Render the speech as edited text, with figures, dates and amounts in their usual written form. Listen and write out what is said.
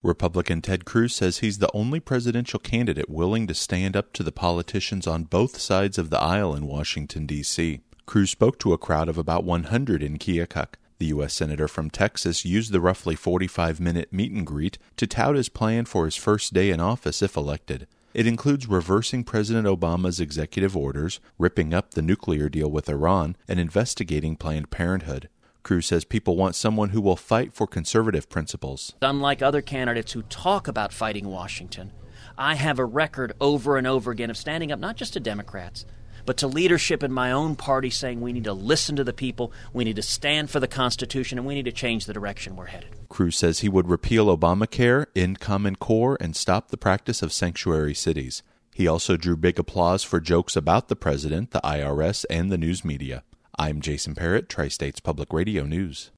Republican Ted Cruz says he's the only presidential candidate willing to stand up to the politicians on both sides of the aisle in Washington, D.C. Cruz spoke to a crowd of about 100 in Keokuk. The U.S. Senator from Texas used the roughly 45-minute meet and greet to tout his plan for his first day in office if elected. It includes reversing President Obama's executive orders, ripping up the nuclear deal with Iran, and investigating Planned Parenthood. Cruz says people want someone who will fight for conservative principles. Unlike other candidates who talk about fighting Washington, I have a record over and over again of standing up not just to Democrats, but to leadership in my own party saying we need to listen to the people, we need to stand for the Constitution, and we need to change the direction we're headed. Cruz says he would repeal Obamacare, end Common Core, and stop the practice of sanctuary cities. He also drew big applause for jokes about the president, the IRS, and the news media. I'm Jason Parrott, Tri-States Public Radio News.